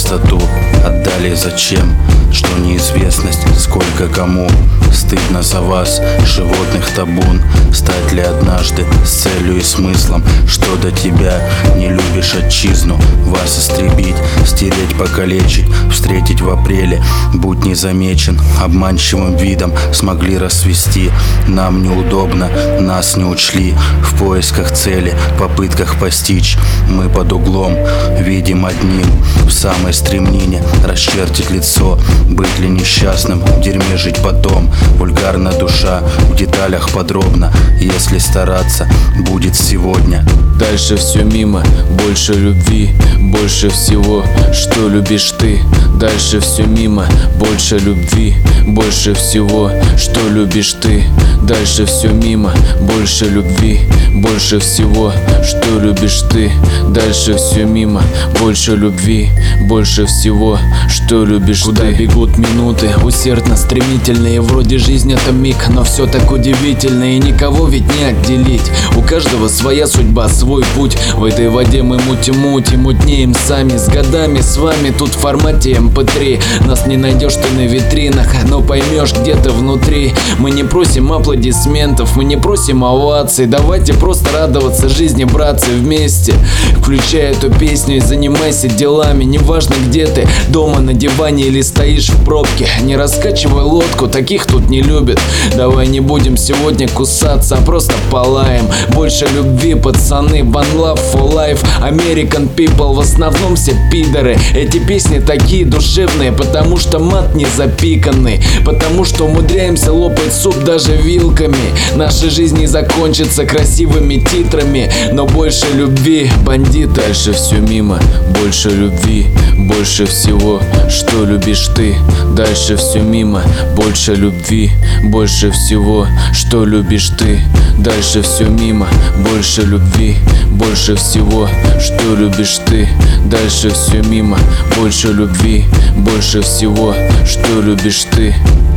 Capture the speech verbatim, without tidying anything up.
чистоту отдали зачем? Что неизвестность, сколько кому стыдно за вас, животных табун. Стать ли однажды с целью и смыслом, что до тебя не любишь отчизну? Вас истребить, стереть, покалечить, встретить в апреле, будь незамечен. Обманчивым видом смогли рассвести. Нам неудобно, нас не учли. В поисках цели, попытках постичь, мы под углом видим одним. В самой стремнине расчертить лицо, быть ли несчастным, в дерьме жить потом. Вульгарна душа, в деталях подробно. Если стараться, будет сегодня. Дальше все мимо, больше любви, больше всего, что любишь ты. Дальше все мимо, больше любви, больше всего, что любишь ты. Дальше все мимо, больше любви, больше всего, что любишь ты. Дальше все мимо, больше любви, больше всего, что любишь ты. Куда бегут минуты, усердно стремительные. Вроде жизнь это миг, но все так удивительно. И никого ведь не отделить. У каждого своя судьба, свой путь. В этой воде мы мутим-мутим, мутнеем сами. С годами с вами тут в формате эм пэ три. Нас не найдешь ты на витринах, но поймешь где-то внутри. Мы не просим аплодисментов, мы не просим оваций. Давайте просто радоваться жизни, братцы, вместе. Включай эту песню и занимайся делами. Неважно где ты, дома, на диване или стоишь в пробке. Не раскачивай лодку, таких тут не любят. Давай не будем сегодня кусаться, а просто полаем. Больше любви, пацаны, one love for life. American people, в основном все пидоры. Эти песни такие душевные, потому что мат не запиканный, потому что умудряемся лопать суп даже вилками. Наша жизнь не закончится красивыми титрами, но больше любви, бандиты. Дальше все мимо, больше любви, больше всего, что любишь ты. Дальше все мимо, больше любви, больше всего, что любишь ты. Дальше все мимо, больше любви, больше всего, что любишь ты. Дальше все мимо, больше любви, больше всего, что любишь ты.